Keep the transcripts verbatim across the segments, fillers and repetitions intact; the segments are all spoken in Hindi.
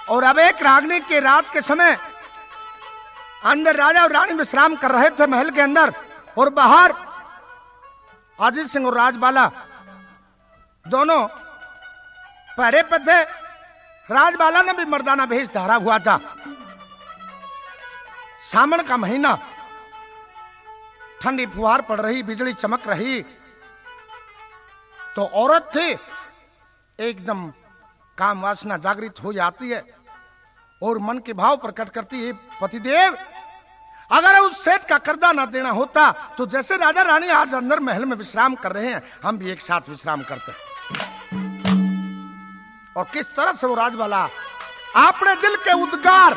और अब एक रागनी के रात के समय अंदर राजा और रानी विश्राम कर रहे थे महल के अंदर, और बाहर अजीत सिंह और राजबाला दोनों पहरे पे थे। राजबाला ने भी मर्दाना भेष धारा हुआ था। सावन का महीना, ठंडी फुहार पड़ रही, बिजली चमक रही, तो औरत थी एकदम काम वासना जागृत हो जाती है और मन के भाव प्रकट करती है, पतिदेव अगर उस सेठ का कर्जा ना देना होता तो जैसे राजा रानी आज अंदर महल में विश्राम कर रहे हैं, हम भी एक साथ विश्राम करते। और किस तरह से वो राजबाला अपने दिल के उद्गार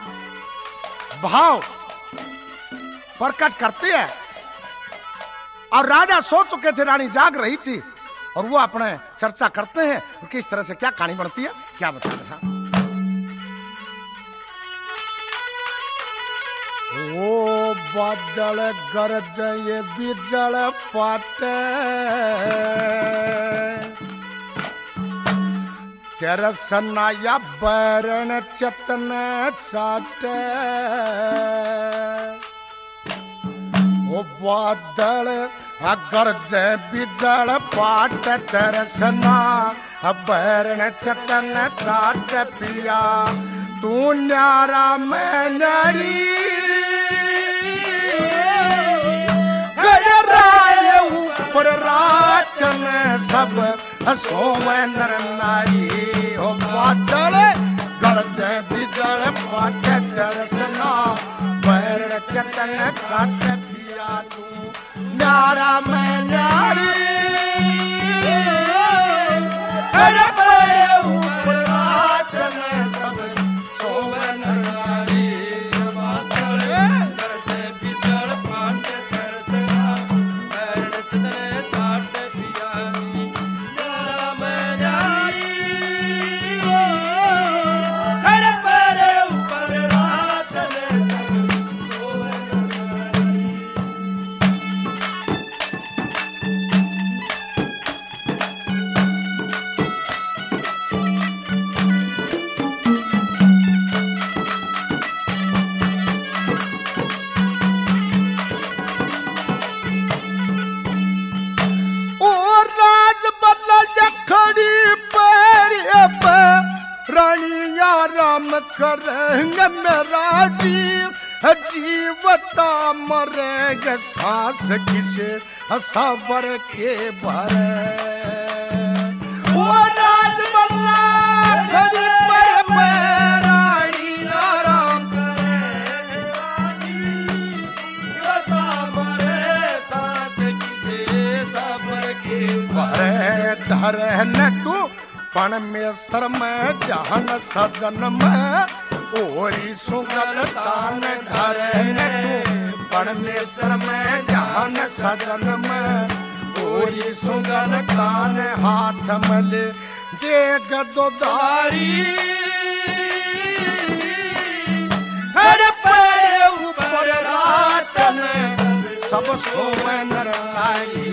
भाव प्रकट करती है। और राजा सो चुके थे, रानी जाग रही थी, और वो अपने चर्चा करते हैं और किस तरह से क्या कहानी बढ़ती है, क्या बता रहा। ओ बादल गरज ये बिजल पाटे, तेरसना या बैरण चतन चाटे। ओ बादल गरज बिजल पाट, तेरसना बैरण चतन चाट। पिया तू न्यारा मैं न्यारी, ऊपर रातन सब सोवे नर नारी। हो बादल गरज बिजल पाट, तेरसना बैरण चतन चाट। पिया तू न्यारा मैं न्यारी, ऊपर रातन सब सोवे नर नारी। बादल गरज बिजल पाट, तेरसना बैरण चतन चाट। पिया न्यारा मैं न्यारी, ऊपर रातन सब सोवे नर रानिया राम करेंगे मेरा जीव, जीवता मरेगा सांस किसे सबर के भरे। वो राज बल्ला खड़ी पर में रानिया राम करेंगे जीवता मरे सांस किसे सबर के भरे। धरे न तू पण में सर में जहन सजन में ओरी सुगल तान। धरे न तू पण में सर में जहन सजन में ओरी सुगल तान। हाथ मले देग दोधारी, हर पैर ऊपर रातन सब सोवे नर नारी।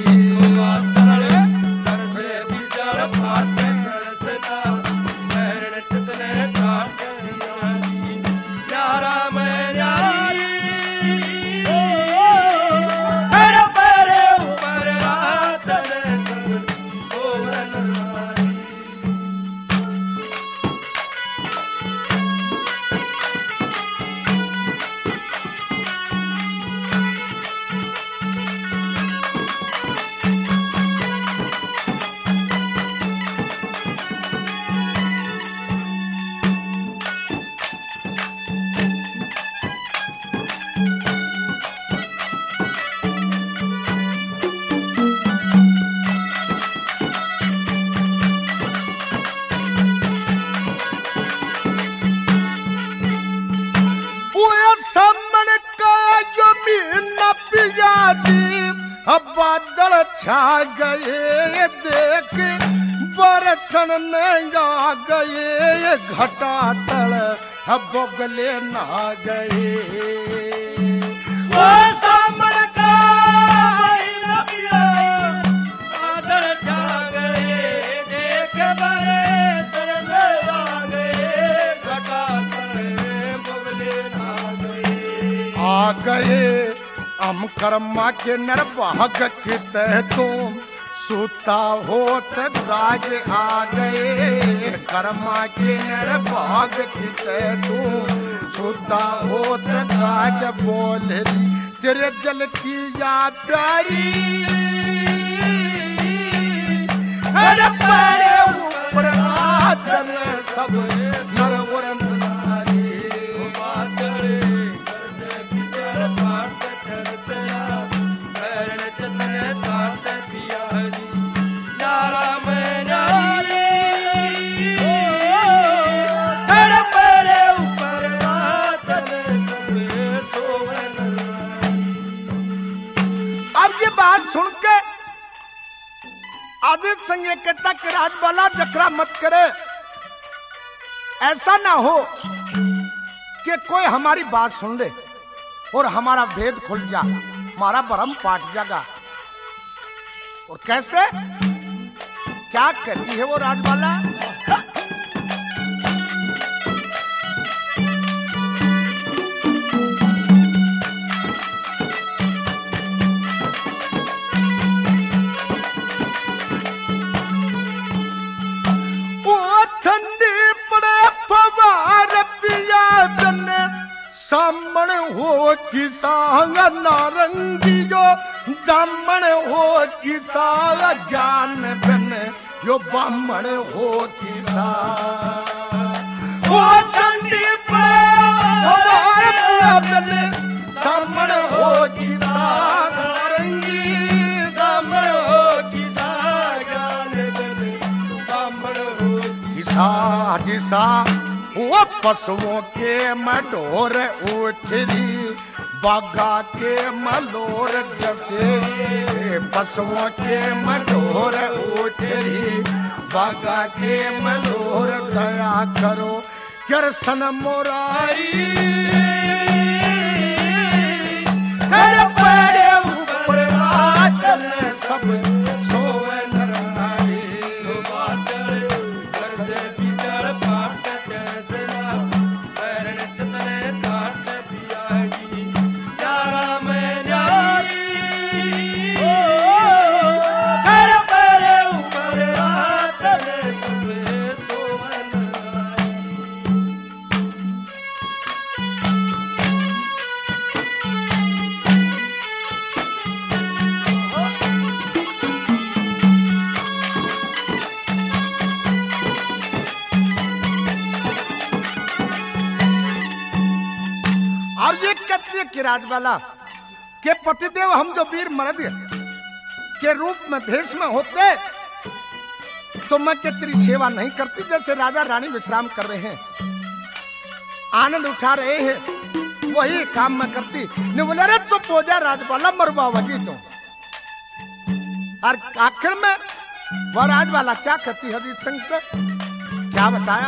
बादल छा गए देख बरसन आ गए, घटा तल बोगले ना गए। वो सामर का बादल छा गए देख बरसन आ गए, घटा आ गए हम कर्मा के निर्भाग कित तुम सूता होत जाग आ गए कर्मा के निर्भाग कित तुम सूता होत जाग बोल तेरे दिल की या प्यारी अरे पैरे ऊपर आदन सब सरवर बात सुन के आदित्य सिंह ये कहता कि राजबाला जकरा मत करे, ऐसा ना हो कि कोई हमारी बात सुन ले और हमारा भेद खुल जा, हमारा भरम पाट जागा। और कैसे क्या कहती है वो राजबाला? सामण हो कि साग नारंगी जो दामण हो कि साग ज्ञान बन यो बामण हो कि साग ओ चंडी सामण हो कि साग नारंगी दामण हो कि साग ज्ञान बन बामण हो कि साग जिसा वो पशुओं के मडोर उठरी बागा के मलोर जैसे पशुओं के मडोर उठरी बागा के मलोर दया करो कृष्ण मुरारी पैरे ऊपर आचन सब सोए नरनारी कि राजबाला के पतिदेव हम जो वीर मर्द के रूप में भेष में होते तो मैं क्या तेरी सेवा नहीं करती जैसे राजा रानी विश्राम कर रहे हैं, आनंद उठा रहे हैं, वही काम मैं करती। नहीं बोले रे चुप हो जा राजबाला मरवावगी तो। और आखिर में वह राजबाला क्या कहती है अजीत सिंह से, क्या बताया?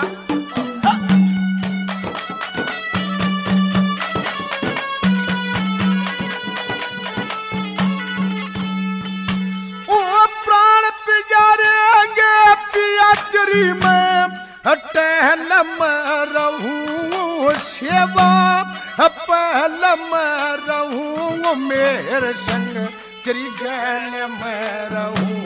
में टहल रहूं सेवा पहल रहूं मेरे संग तेरी गैल में रहूं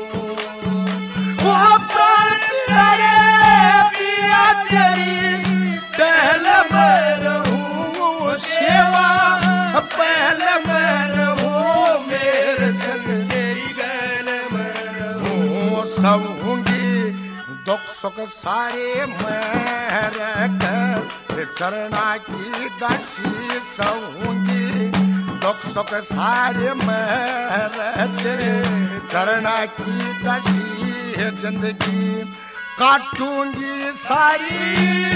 वो प्राण प्यारे पिया तेरी टहल में रहूं सेवा पहल में रहूं मेरे संग तेरी गैल में रहूं सब दुख सुख सारे मैं चरणा की दासी सहूंगी दुख सुख सारे मैं तेरे चरणा की दासी जिंदगी काटूंगी सारी